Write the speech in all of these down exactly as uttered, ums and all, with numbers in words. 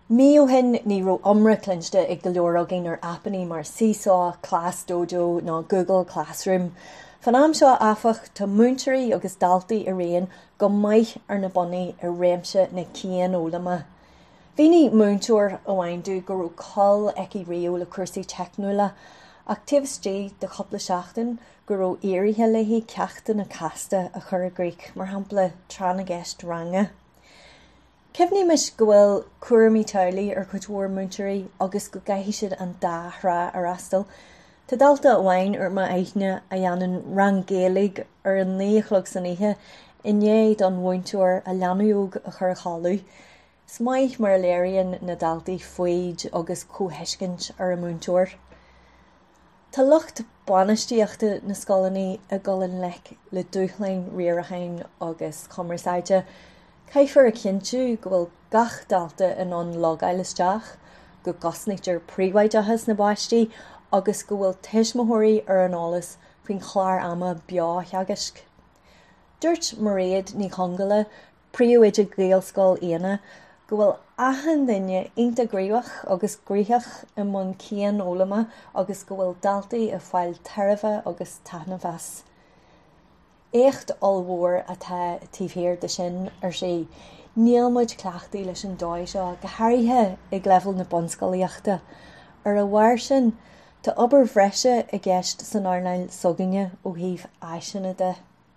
Mío hin ní ro umra clinchte ag go leor agin ar appaní mar Seesaw, Class Dojo ná Google Classroom. Fan am seo afach tá múnteirí agus daltaí a réan go maiith ar na bunaí ar réimse na cían ólama. Bhí ní múnteoir a bhaindú go raibh col ag i riú le cuasaí teicniúla, ach tabhastí de chopla seachtain go raibh éirithe leithí ceachta na casta a chur a Greek mar hampla tránna gceist ranga. Cefní mis go bhfuil cuairimí teaghlaí ar chuidmhór múnteirí agus go gcaithfí siad an dá-threá ar astal. Tá dalta amháin ar ma aithne a dhéanann rang Gaeilge ar an naochlog san oíche inné don mhainteoir a leanúog a chur chaú. Smaoith mar léiríonn na daltaí faoid agus cótheiscint ar a múnteoir. Tá lucht bainistíochta na scolaní a gcuileann lech le dúchlein riarthain agus commerceáide. Caithfar a cinntiú go bhfuil gach dalta in an logáil isteach, go gosnaigtear príomhaideachas na báistí agus go bhfuil tuismothirí ar an eolas faoin chláir ama beo theagasc. Dúirt mar réad ní chongala príomhide Gaelscoil aana go bhfuil aithin duine integríoch agus gríoch i mbun cían ólama agus go bhfuil daltaí a fáil teirbhe agus taitneamhas. Écht allmhór atá tíbhéir de sin ar sé, níl muid cleachtaí leis an dóid seo go háirithe ag leibhil na bunscoilíochta. Ar a bhair sin, tá obair bhreise i gceist san airnéil sogaine ó thaobh aiseanna de.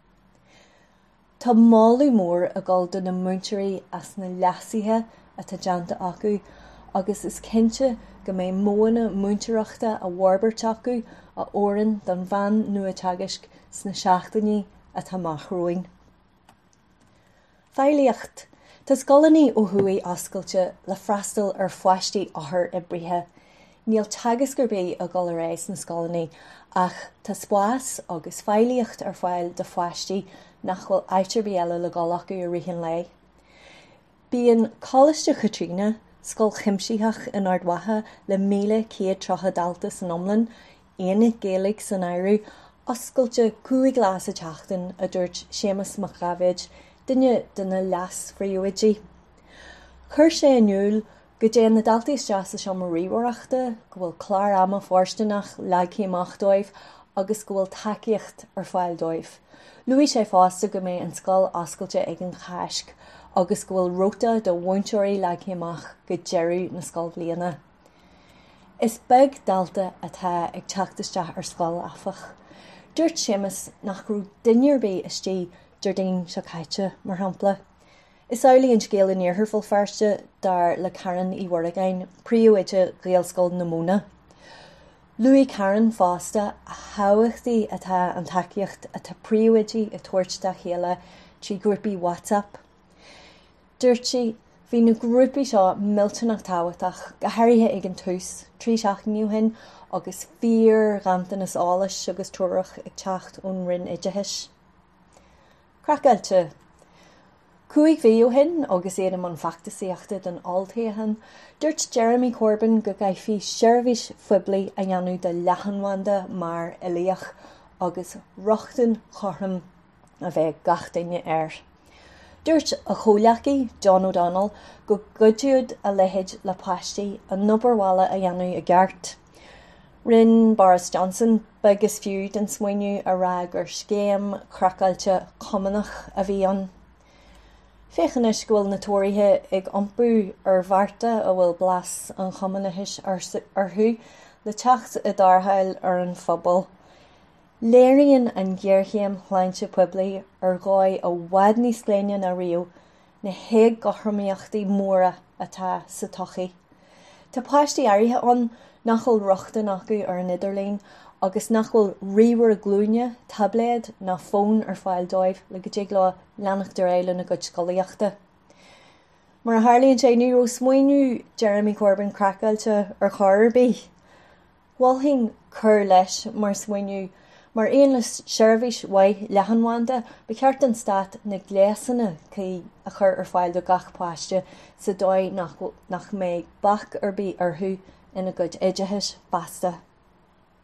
Tá mála mór a gcuil do na múnteirí as na leasaithe atá deanta acu agus is cinnte go mbeidh móna múnteireachta a bharbairt acu a órann don bhean nua teagasc sna seachtaine atá maithróin. Feilíocht, tá scolaní ó thuaí oscailte le freastal ar foiistí athair i brithe. Níl teagas gur bé a gcuil ar éis na scolaní ach tá spáis agus feilíocht ar fáil de foiistí nach bhfuil áitirbí eile le gcuil acu ar rian lei. Bíonn Coláiste Caitríona, scoil chimsíthe in Ardmhatha le míle céad trotha dalta san Iomlán, aonad Gaeilge san Éirú, oscailte cúig glas a teachtain a dúirt Séamus McGavid, duine duna leas phríomhaidí. Chuir sé aniuil go déan na daltaí isteach seo mar ríomhaireachta, go bhfuil clár ama fórstanach leagcéamach dóibh agus go bhfuil tacaíocht ar fáil dóibh. Luaigh sé fásta go mbeidh an scoil oscailte ag an chaisc agus go bhfuil róta do mhainteoirí leagcéamach go deireadh na scoil bliana. Is beag dalta atá ag teachtasteach ar scoil afach. Dúirt Séamus nach raibh duine bé istí Jardine seo caite mar hampla. Is álaíonn scéal in níorthar fuil fearste dar le Karen í Waragain príomhide Gaelscoil na Móna. Luaigh Karen fásta a hábhachtaí atá an tacaíocht atá príomhidí i tuairt de chéile trí grúpaí WhatsApp. Dúirt si bhí na grúpaí seo millteannach táhachtach go háirithe ag an tús trí seachtainiú hin agus fíor rantanas álas agus tuaireach ag teacht ón rinn iditheis. Cracailte. Cúig bhío hin agus éad am an factasaíochta don altaithen, dúirt Jeremy Corbyn go gcaithfí seirbhís phoblaí a dhéanú de leathanmhanda mar ilaíoch agus rochtain chortham a bheith gach duine air. Dúirt a chomhlachaí John O'Donnell go gcuidiúd a leithéid le páistí a nobarhála a dhéanú a gceart. Rinn Boris Johnson begus fiú den smaoinniú a rá gur scéam cracailte cumanach a bhí an. Féchanis go bhfuil na tóirithe ag iompú ar bharrta a bhfuil blas an chumanachais orthú le teacht i dtarthail ar an phobal. Léiríonn an gghearchéim chláinte poiblaí ar gáid a bhhad níos léine na riú na héag gothromaíochtaí móra atá sa tochaí. Tá páistí áirithe an nach bhfuil rochtain acu ar an idirlín agus nach bhfuil ríomhar a glúine, tabléad na fón ar fáil dóibh le go dtí le leanach de réile na gcuid scoilíochta. Mar a tharlaíonn sé ní raibh smaoinniú Jeremy Corbyn cracailte ar charbí. Bhfuilhíonn cur leis mar smaoinniú mar aon le seirbhís mhaith leathanmhanda ba cheart an stát na gléasanna cé a chur ar fáil do gach páiste sa dóid nach, nach méid bach ar bí orthú ina gcuid iditheis basta.